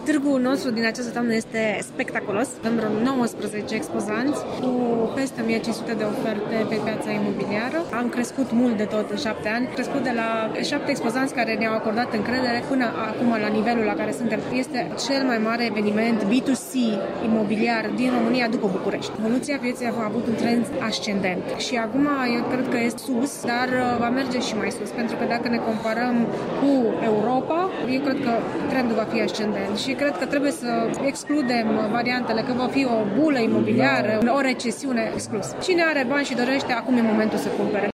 Târgul nostru din această toamnă este spectaculos. Avem vreo 19 expozanți cu peste 1500 de oferte pe piața imobiliară. Am crescut mult de tot în 7 ani. Am crescut de la 7 expozanți care ne-au acordat încredere până acum la nivelul la care suntem. Este cel mai mare eveniment B2C imobiliar din România după București. Evoluția pieței a avut un trend ascendent și acum eu cred că este sus, dar va merge și mai sus, pentru că dacă ne comparăm cu Europa, eu cred că trendul va fi ascendent și cred că trebuie să excludem variantele că va fi o bulă imobiliară, o recesiune exclus. Cine are bani și dorește, acum e momentul să cumpere.